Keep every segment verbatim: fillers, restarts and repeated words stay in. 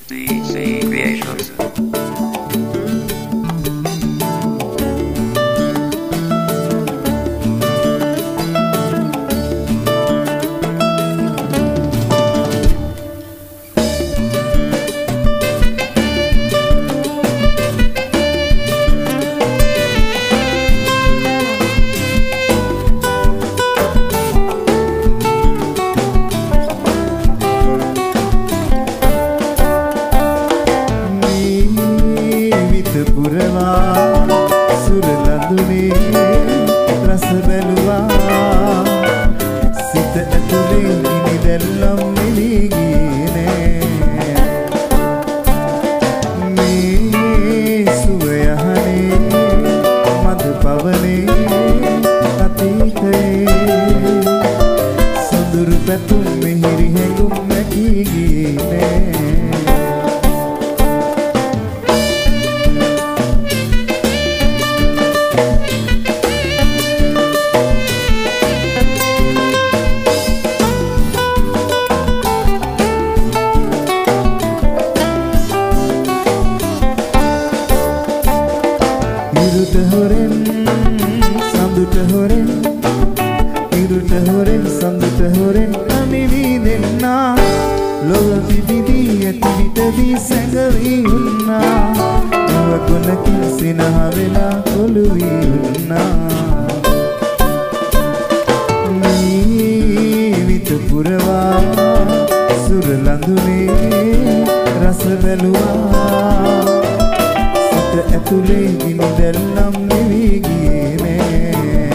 D C Creations. රස බැලුවා සිත ඇතුලේ ඉනි දැල්ලම් නිවි ගියේ මේ සුවයහනේ මද පවනේ අතීතයේ සොඳුරු පැතුම් මිහිරි හැඟුම් නැකී ගියේ ඉරුට හොරෙන් සඳුට හොරෙන් ඉරුට හොරෙන් සඳුට හොරෙන් අනිවි දෙන්නා ලොව පිබිදී ඇති විටදී සැඟවී උන්නා නවගුණකින් සිනහ වෙලා කොළු වී උන්නා ජීවිත පුරවා සුර ලඳුනේ රස බැලුවා ඇතුලේ ගිනි දැල්ලම් නිවි ගියේ නේ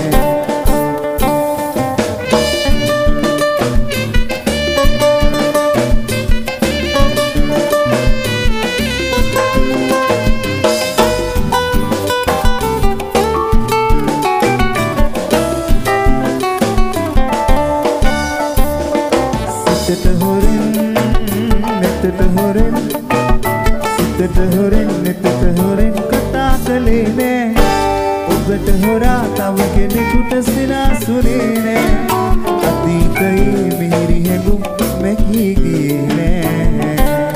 සිතට හොරෙන් නෙතට හොරෙන් සිතට හොරෙන් නෙතට හොරෙන් කතා කළේ නෑ ඔබට හොරා තව කෙනෙකුට සිනාසුනේ නෑ අතීතයේ මිහිරි හැඟුම් මැකී ගියේ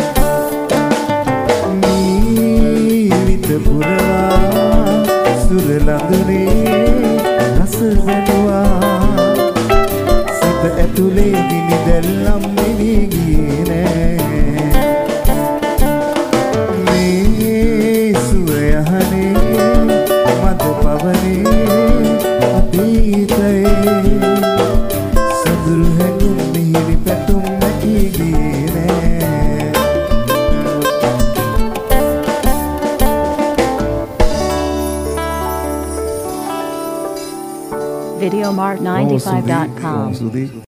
නෑ ජීවිත පුරවා සුර ලඳුනේ රස බැලුවා සිත ඇතුලේ ගිනි දැල්ලම් නිවි ගියේ නෑ සඳුරු හැඟුම් මිහිරි පැතුම් නැකී ගියේ නෑ videomart ninety-five dot com